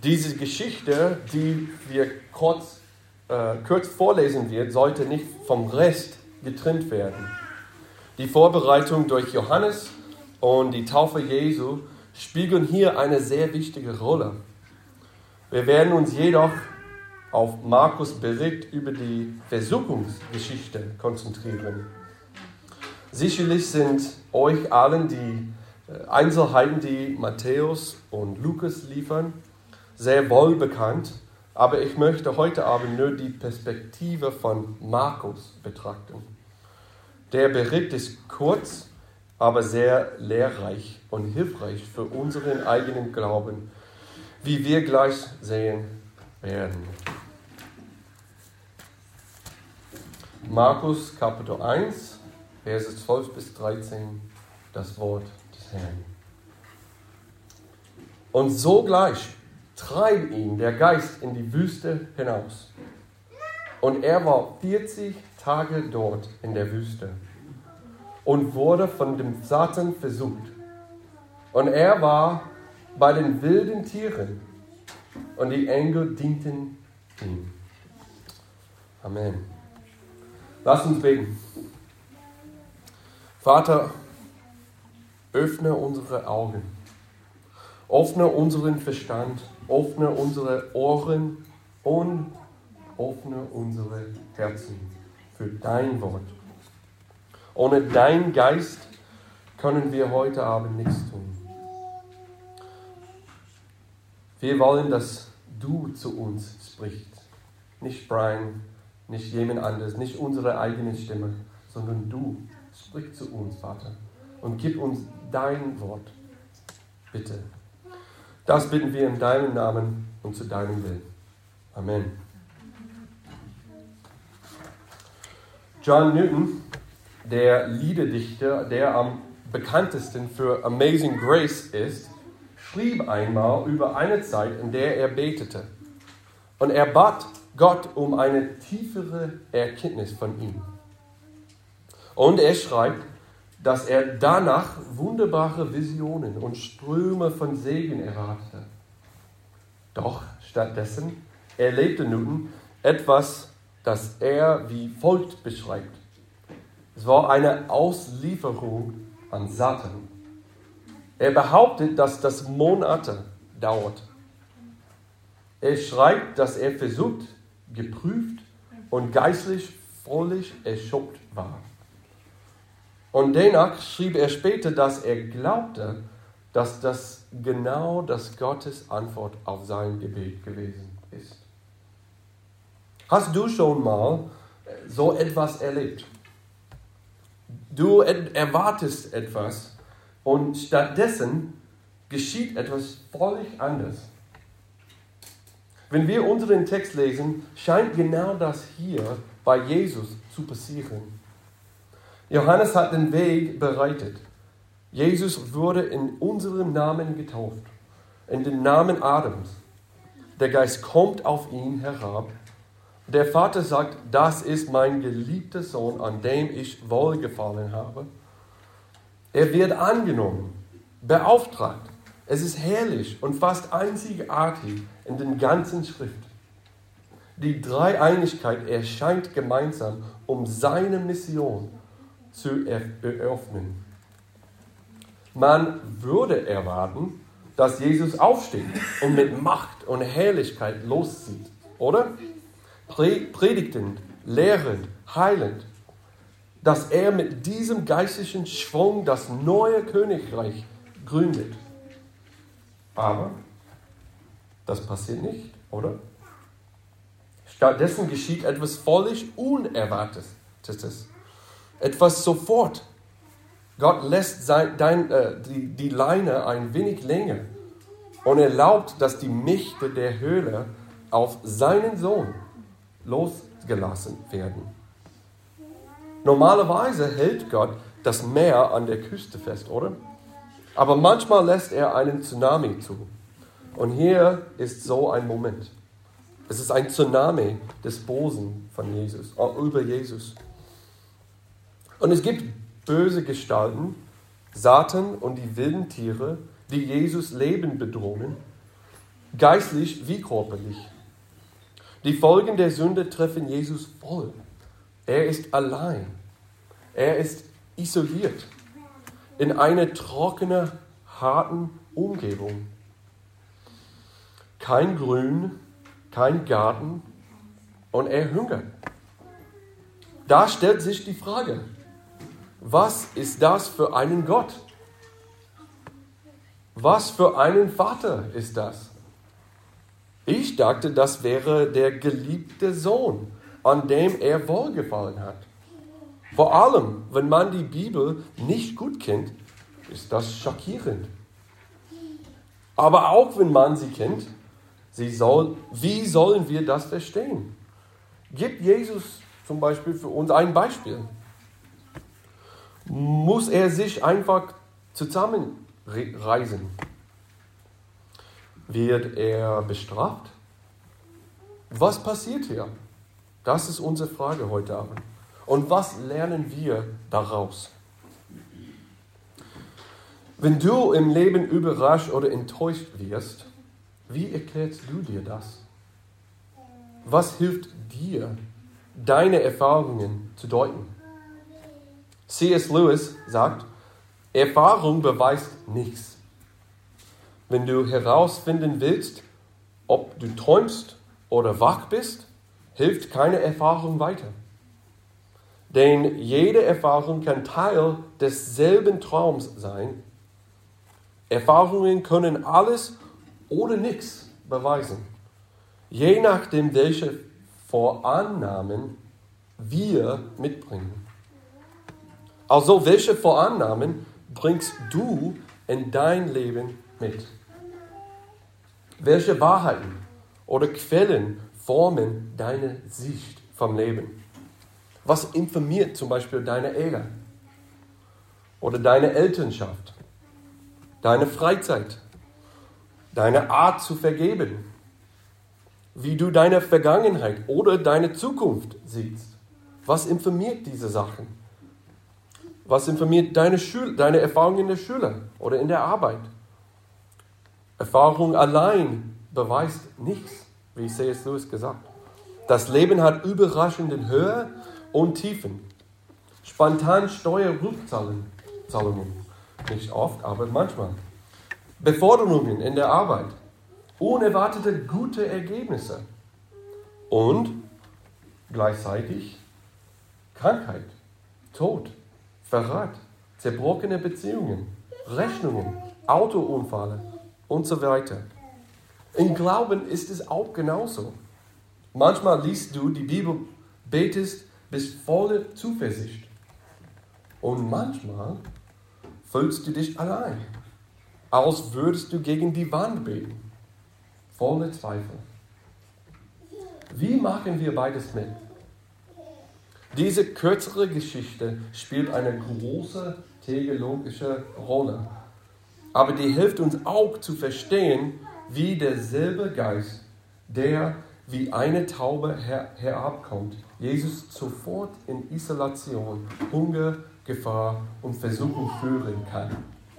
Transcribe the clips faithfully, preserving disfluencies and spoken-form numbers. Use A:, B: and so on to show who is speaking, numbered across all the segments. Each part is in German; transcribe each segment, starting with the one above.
A: Diese Geschichte, die wir kurz, äh, kurz vorlesen werden, sollte nicht vom Rest getrennt werden. Die Vorbereitung durch Johannes und die Taufe Jesu spiegeln hier eine sehr wichtige Rolle. Wir werden uns jedoch auf Markus' Bericht über die Versuchungsgeschichte konzentrieren. Sicherlich sind euch allen die Einzelheiten, die Matthäus und Lukas liefern, sehr wohl bekannt, aber ich möchte heute Abend nur die Perspektive von Markus betrachten. Der Bericht ist kurz, aber sehr lehrreich und hilfreich für unseren eigenen Glauben, wie wir gleich sehen werden. Markus Kapitel eins, Verse zwölf bis dreizehn, das Wort des Herrn. Und sogleich treibt ihn der Geist in die Wüste hinaus. Und er war vierzig Tage dort in der Wüste und wurde von dem Satan versucht. Und er war bei den wilden Tieren und die Engel dienten ihm. Amen. Lass uns beten. Vater, öffne unsere Augen, öffne unseren Verstand, öffne unsere Ohren und öffne unsere Herzen für dein Wort. Ohne deinen Geist können wir heute Abend nichts tun. Wir wollen, dass du zu uns sprichst. Nicht Brian, nicht jemand anderes, nicht unsere eigene Stimme, sondern du. Sprich zu uns, Vater, und gib uns dein Wort. Bitte. Das bitten wir in deinem Namen und zu deinem Willen. Amen. John Newton, der Liederdichter, der am bekanntesten für Amazing Grace ist, schrieb einmal über eine Zeit, in der er betete. Und er bat Gott um eine tiefere Erkenntnis von ihm. Und er schreibt, dass er danach wunderbare Visionen und Ströme von Segen erwartete. Doch stattdessen erlebte Newton etwas, das er wie folgt beschreibt. Es war eine Auslieferung an Satan. Er behauptet, dass das Monate dauert. Er schreibt, dass er versucht, geprüft und geistlich völlig erschöpft war. Und danach schrieb er später, dass er glaubte, dass das genau das Gottes Antwort auf sein Gebet gewesen ist. Hast du schon mal so etwas erlebt? Du erwartest etwas und stattdessen geschieht etwas völlig anderes. Wenn wir unseren Text lesen, scheint genau das hier bei Jesus zu passieren. Johannes hat den Weg bereitet. Jesus wurde in unserem Namen getauft, in den Namen Adams. Der Geist kommt auf ihn herab. Der Vater sagt, das ist mein geliebter Sohn, an dem ich wohlgefallen habe. Er wird angenommen, beauftragt. Es ist herrlich und fast einzigartig in den ganzen Schrift. Die Dreieinigkeit erscheint gemeinsam, um seine Mission zu eröffnen. Man würde erwarten, dass Jesus aufsteht und mit Macht und Herrlichkeit loszieht, oder? Predigtend, lehrend, heilend, dass er mit diesem geistlichen Schwung das neue Königreich gründet. Aber das passiert nicht, oder? Stattdessen geschieht etwas völlig Unerwartetes. Etwas sofort. Gott lässt sein, dein, äh, die, die Leine ein wenig länger und erlaubt, dass die Mächte der Höhle auf seinen Sohn losgelassen werden. Normalerweise hält Gott das Meer an der Küste fest, oder? Aber manchmal lässt er einen Tsunami zu. Und hier ist so ein Moment. Es ist ein Tsunami des Bosen von Jesus, über Jesus. Und es gibt böse Gestalten, Satan und die wilden Tiere, die Jesus Leben bedrohen. geistlich wie körperlich. Die Folgen der Sünde treffen Jesus voll. Er ist allein. Er ist isoliert in einer trockenen, harten Umgebung. Kein Grün, kein Garten und er hungert. Da stellt sich die Frage, was ist das für einen Gott? Was für einen Vater ist das? Ich dachte, das wäre der geliebte Sohn, an dem er wohlgefallen hat. Vor allem, wenn man die Bibel nicht gut kennt, ist das schockierend. Aber auch wenn man sie kennt, sie soll, wie sollen wir das verstehen? Gibt Jesus zum Beispiel für uns ein Beispiel? Muss er sich einfach zusammenreißen? Wird er bestraft? Was passiert hier? Das ist unsere Frage heute Abend. Und was lernen wir daraus? Wenn du im Leben überrascht oder enttäuscht wirst, wie erklärst du dir das? Was hilft dir, deine Erfahrungen zu deuten? C S Lewis sagt, Erfahrung beweist nichts. Wenn du herausfinden willst, ob du träumst oder wach bist, hilft keine Erfahrung weiter. Denn jede Erfahrung kann Teil desselben Traums sein. Erfahrungen können alles oder nichts beweisen, je nachdem, welche Vorannahmen wir mitbringen. Also, welche Vorannahmen bringst du in dein Leben mit? Welche Wahrheiten oder Quellen formen deine Sicht vom Leben? Was informiert zum Beispiel deine Eltern oder deine Elternschaft, deine Freizeit, deine Art zu vergeben, wie du deine Vergangenheit oder deine Zukunft siehst? Was informiert diese Sachen? Was informiert deine, Schule, deine Erfahrung in der Schule oder in der Arbeit? Erfahrung allein beweist nichts, wie C S Lewis gesagt. Das Leben hat überraschende Höhe und Tiefen. Spontan Steuerrückzahlungen, nicht oft, aber manchmal. Beforderungen in der Arbeit. Unerwartete gute Ergebnisse. Und gleichzeitig Krankheit, Tod, Verrat, zerbrochene Beziehungen, Rechnungen, Autounfälle und so weiter. Im Glauben ist es auch genauso. Manchmal liest du die Bibel, betest, bist voller Zuversicht. Und manchmal fühlst du dich allein, als würdest du gegen die Wand beten, voller Zweifel. Wie machen wir beides mit? Diese kürzere Geschichte spielt eine große theologische Rolle, aber die hilft uns auch zu verstehen, wie derselbe Geist, der wie eine Taube her- herabkommt, Jesus sofort in Isolation, Hunger, Gefahr und Versuchung führen kann.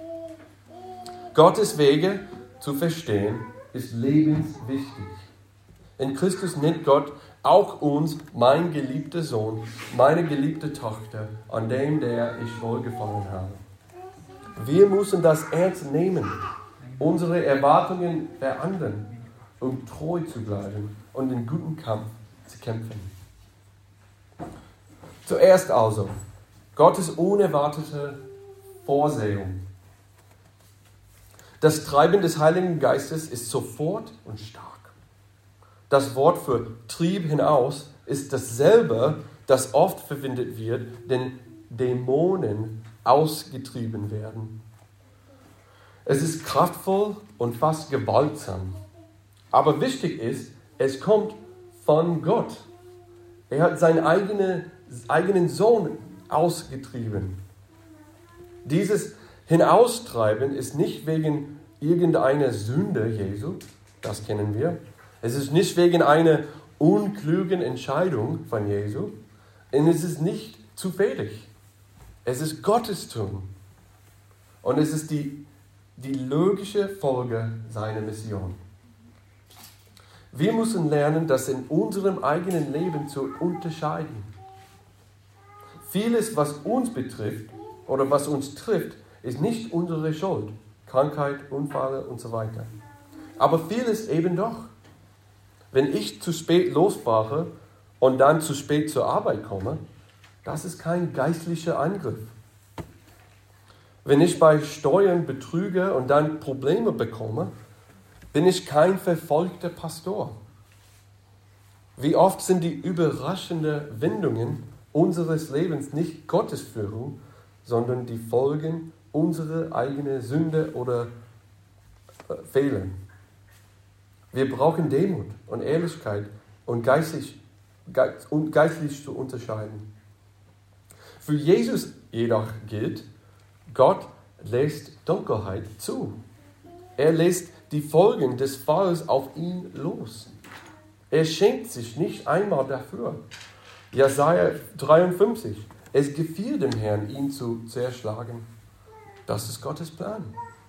A: Gottes Wege zu verstehen ist lebenswichtig. In Christus nennt Gott auch uns mein geliebter Sohn, meine geliebte Tochter, an dem der ich wohlgefallen habe. Wir müssen das ernst nehmen, unsere Erwartungen verändern, um treu zu bleiben und den guten Kampf zu kämpfen. Zuerst also, Gottes unerwartete Vorsehung. Das Treiben des Heiligen Geistes ist sofort und stark. Das Wort für Trieb hinaus ist dasselbe, das oft verwendet wird, wenn Dämonen ausgetrieben werden. Es ist kraftvoll und fast gewaltsam. Aber wichtig ist, es kommt von Gott. Er hat seinen eigenen, eigenen Sohn ausgetrieben. Dieses Hinaustreiben ist nicht wegen irgendeiner Sünde Jesu, das kennen wir. Es ist nicht wegen einer unklugen Entscheidung von Jesu. Und es ist nicht zufällig. Es ist Gottes Tun. Und es ist die, die logische Folge seiner Mission. Wir müssen lernen, das in unserem eigenen Leben zu unterscheiden. Vieles, was uns betrifft oder was uns trifft, ist nicht unsere Schuld. Krankheit, Unfälle und so weiter. Aber vieles eben doch. Wenn ich zu spät losfahre und dann zu spät zur Arbeit komme, das ist kein geistlicher Angriff. Wenn ich bei Steuern betrüge und dann Probleme bekomme, bin ich kein verfolgter Pastor. Wie oft sind die überraschenden Wendungen unseres Lebens nicht Gottes Führung, sondern die Folgen unserer eigenen Sünde oder äh, Fehler. Wir brauchen Demut und Ehrlichkeit und geistlich, geist, und geistlich zu unterscheiden. Für Jesus jedoch gilt, Gott lässt Dunkelheit zu. Er lässt die Folgen des Falls auf ihn los. Er schämt sich nicht einmal dafür. Jesaja dreiundfünfzig. Es gefiel dem Herrn, ihn zu zerschlagen. Das ist Gottes Plan.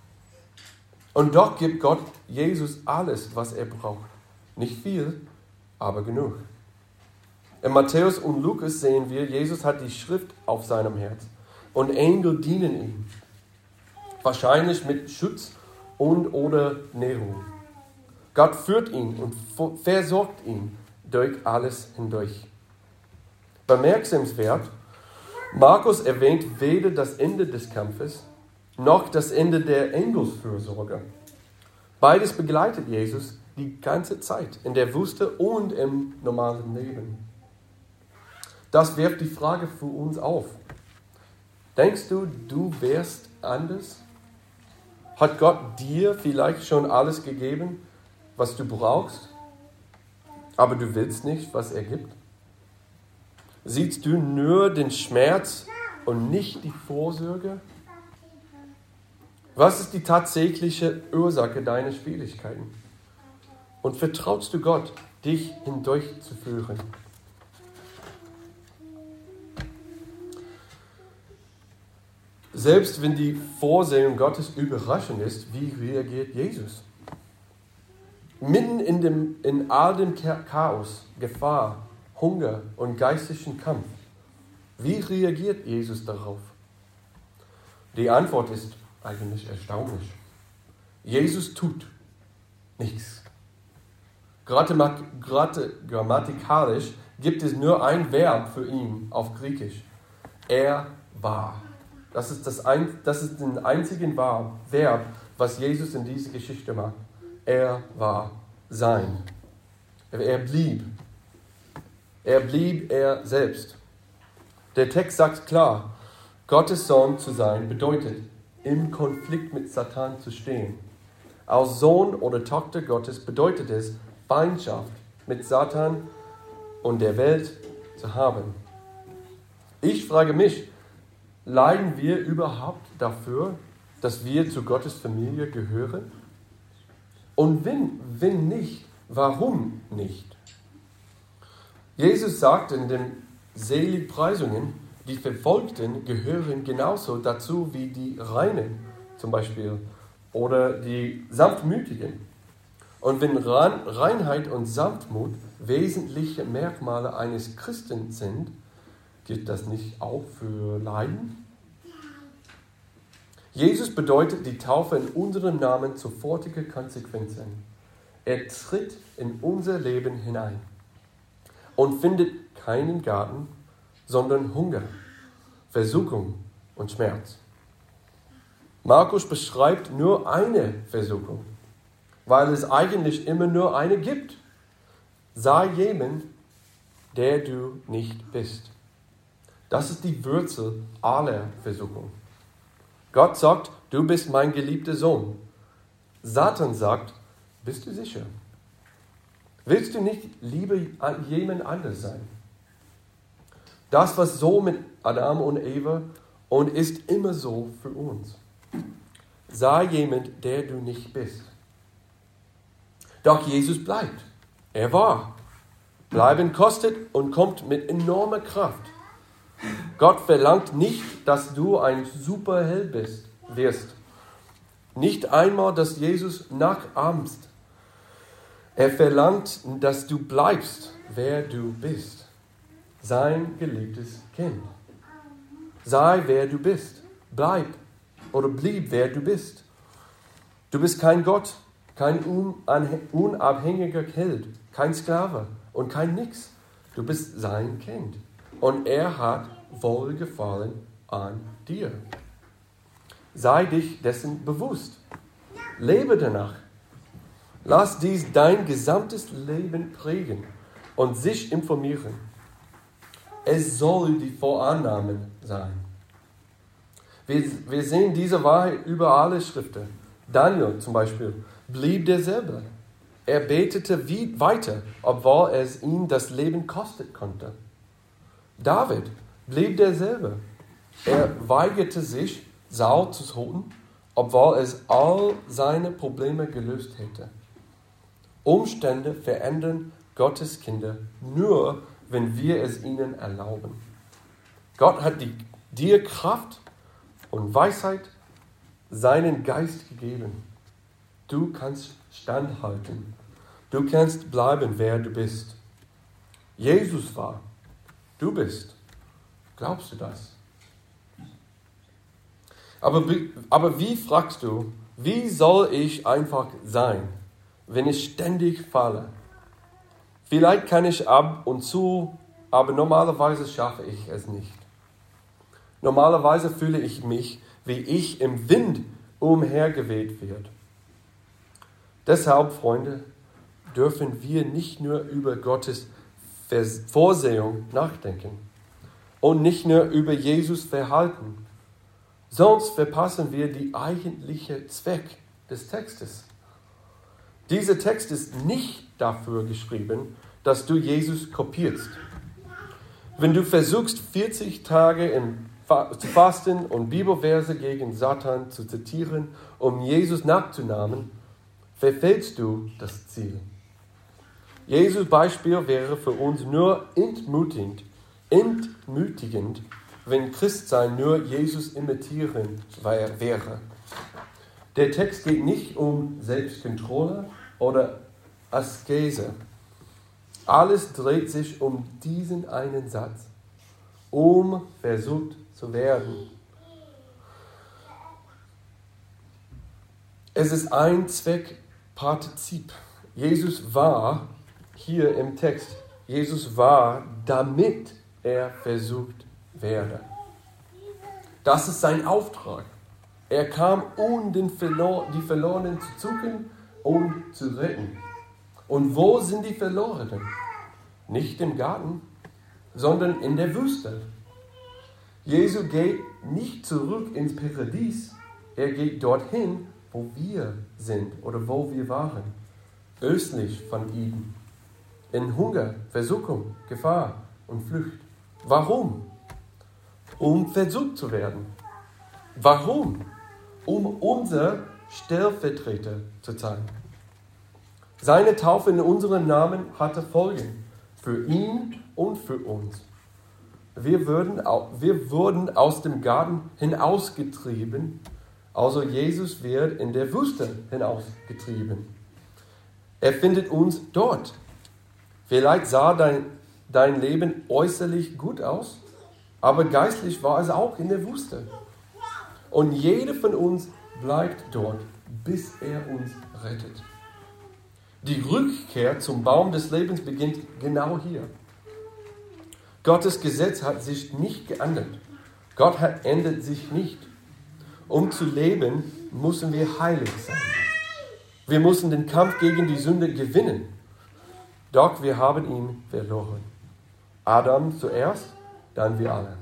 A: Und doch gibt Gott Jesus alles, was er braucht. Nicht viel, aber genug. In Matthäus und Lukas sehen wir, Jesus hat die Schrift auf seinem Herz. Und Engel dienen ihm. Wahrscheinlich mit Schutz und oder Nährung. Gott führt ihn und versorgt ihn durch alles hindurch. Bemerkenswert, Markus erwähnt weder das Ende des Kampfes, noch das Ende der Engelsfürsorge. Beides begleitet Jesus die ganze Zeit, in der Wüste und im normalen Leben. Das wirft die Frage für uns auf. Denkst du, du wärst anders? Hat Gott dir vielleicht schon alles gegeben, was du brauchst, aber du willst nicht, was er gibt? Siehst du nur den Schmerz und nicht die Vorsorge? Was ist die tatsächliche Ursache deiner Schwierigkeiten? Und vertraust du Gott, dich hindurchzuführen? Selbst wenn die Vorsehung Gottes überraschend ist, wie reagiert Jesus? Mitten in, dem, in all dem Chaos, Gefahr, Hunger und geistlichen Kampf, wie reagiert Jesus darauf? Die Antwort ist eigentlich erstaunlich. Jesus tut nichts. Grammatikalisch gibt es nur ein Verb für ihn auf Griechisch. Er war. Das ist das, ein, das ist ein einziges Verb, was Jesus in dieser Geschichte macht. Er war sein. Er blieb. Er blieb er selbst. Der Text sagt klar, Gottes Sohn zu sein bedeutet, im Konflikt mit Satan zu stehen. Als Sohn oder Tochter Gottes bedeutet es, Feindschaft mit Satan und der Welt zu haben. Ich frage mich, leiden wir überhaupt dafür, dass wir zu Gottes Familie gehören? Und wenn, wenn nicht, warum nicht? Jesus sagt in den Seligpreisungen, die Verfolgten gehören genauso dazu wie die Reinen zum Beispiel oder die Sanftmütigen. Und wenn Reinheit und Sanftmut wesentliche Merkmale eines Christen sind, gilt das nicht auch für Leiden? Jesus bedeutet die Taufe in unserem Namen sofortige Konsequenzen. Er tritt in unser Leben hinein und findet keinen Garten, sondern Hunger, Versuchung und Schmerz. Markus beschreibt nur eine Versuchung, weil es eigentlich immer nur eine gibt. Sei jemand, der du nicht bist. Das ist die Wurzel aller Versuchung. Gott sagt, du bist mein geliebter Sohn. Satan sagt, bist du sicher? Willst du nicht lieber jemand anders sein? Das war so mit Adam und Eva und ist immer so für uns. Sei jemand, der du nicht bist. Doch Jesus bleibt. Er war. Bleiben kostet und kommt mit enormer Kraft. Gott verlangt nicht, dass du ein Superheld bist, wirst. Nicht einmal, dass Jesus nachahmst. Er verlangt, dass du bleibst, wer du bist. Sein geliebtes Kind. Sei, wer du bist. Bleib oder blieb, wer du bist. Du bist kein Gott, kein unabhängiger Held, kein Sklave und kein Nix. Du bist sein Kind. Und er hat Wohlgefallen an dir. Sei dich dessen bewusst. Lebe danach. Lass dies dein gesamtes Leben prägen und sich informieren. Es soll die Vorannahmen sein. Wir, wir sehen diese Wahrheit über alle Schriften. Daniel zum Beispiel blieb derselbe. Er betete wie weiter, obwohl es ihm das Leben kosten konnte. David blieb derselbe. Er weigerte sich, Saul zu töten, obwohl es all seine Probleme gelöst hätte. Umstände verändern Gottes Kinder nur, wenn wir es ihnen erlauben. Gott hat die, dir Kraft und Weisheit, seinen Geist gegeben. Du kannst standhalten. Du kannst bleiben, wer du bist. Jesus war. Du bist. Glaubst du das? Aber, aber wie, fragst du, wie soll ich einfach sein, wenn ich ständig falle? Vielleicht kann ich ab und zu, aber normalerweise schaffe ich es nicht. Normalerweise fühle ich mich, wie ich im Wind umhergeweht wird. Deshalb, Freunde, dürfen wir nicht nur über Gottes Vorsehung nachdenken und nicht nur über Jesus Verhalten. Sonst verpassen wir die eigentliche Zweck des Textes. Dieser Text ist nicht dafür geschrieben, dass du Jesus kopierst. Wenn du versuchst, vierzig Tage im zu fasten und Bibelverse gegen Satan zu zitieren, um Jesus nachzunahmen, verfehlst du das Ziel. Jesus Beispiel wäre für uns nur entmutigend, entmutigend, wenn Christsein nur Jesus imitieren wäre. Der Text geht nicht um Selbstkontrolle oder Askese. Alles dreht sich um diesen einen Satz. Um versucht zu werden. Es ist ein Zweckpartizip. Jesus war, hier im Text, Jesus war, damit er versucht werde. Das ist sein Auftrag. Er kam, um den Verlor- die Verlorenen zu suchen und zu retten. Und wo sind die Verlorenen? Nicht im Garten, sondern in der Wüste. Jesus geht nicht zurück ins Paradies. Er geht dorthin, wo wir sind oder wo wir waren. Östlich von Eden. In Hunger, Versuchung, Gefahr und Flucht. Warum? Um versucht zu werden. Warum? Um unser Stellvertreter zu sein. Seine Taufe in unserem Namen hatte Folgen. Für ihn und für uns. Wir wurden, wir wurden aus dem Garten hinausgetrieben, also Jesus wird in der Wüste hinausgetrieben. Er findet uns dort. Vielleicht sah dein, dein Leben äußerlich gut aus, aber geistlich war es auch in der Wüste. Und jeder von uns bleibt dort, bis er uns rettet. Die Rückkehr zum Baum des Lebens beginnt genau hier. Gottes Gesetz hat sich nicht geändert. Gott hat, ändert sich nicht. Um zu leben, müssen wir heilig sein. Wir müssen den Kampf gegen die Sünde gewinnen. Doch wir haben ihn verloren. Adam zuerst, dann wir alle.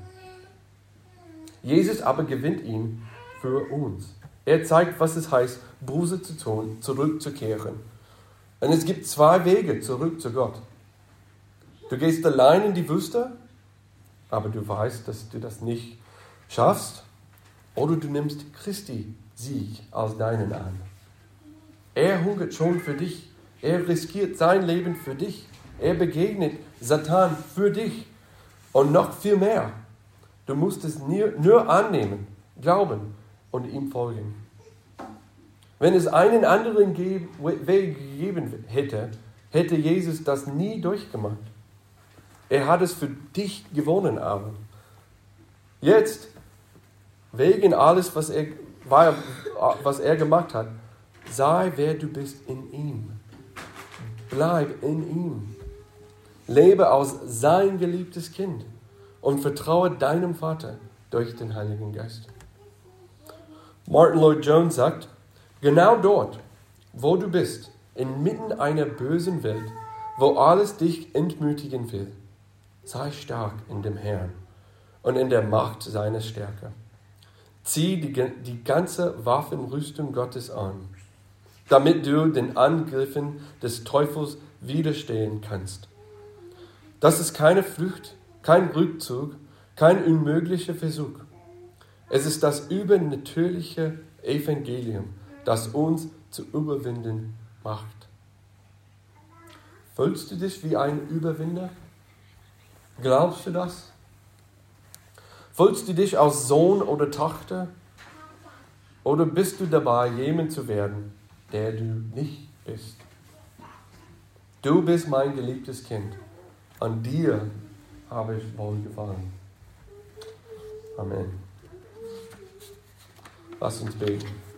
A: Jesus aber gewinnt ihn für uns. Er zeigt, was es heißt, Buße zu tun, zurückzukehren. Und es gibt zwei Wege zurück zu Gott. Du gehst allein in die Wüste, aber du weißt, dass du das nicht schaffst. Oder du nimmst Christi Sieg als deinen an. Er hungert schon für dich. Er riskiert sein Leben für dich. Er begegnet Satan für dich. Und noch viel mehr. Du musst es nur, nur annehmen, glauben und ihm folgen. Wenn es einen anderen Weg gegeben hätte, hätte Jesus das nie durchgemacht. Er hat es für dich gewonnen, aber jetzt, wegen alles, was er, was er gemacht hat, sei wer du bist in ihm. Bleib in ihm. Lebe als sein geliebtes Kind und vertraue deinem Vater durch den Heiligen Geist. Martin Lloyd-Jones sagt, genau dort, wo du bist, inmitten einer bösen Welt, wo alles dich entmutigen will, sei stark in dem Herrn und in der Macht seiner Stärke. Zieh die, die ganze Waffenrüstung Gottes an, damit du den Angriffen des Teufels widerstehen kannst. Das ist keine Flucht, kein Rückzug, kein unmöglicher Versuch. Es ist das übernatürliche Evangelium, das uns zu überwinden macht. Fühlst du dich wie ein Überwinder? Glaubst du das? Fühlst du dich als Sohn oder Tochter? Oder bist du dabei, jemand zu werden, der du nicht bist? Du bist mein geliebtes Kind. An dir habe ich wohlgefallen. Amen. Lass uns beten.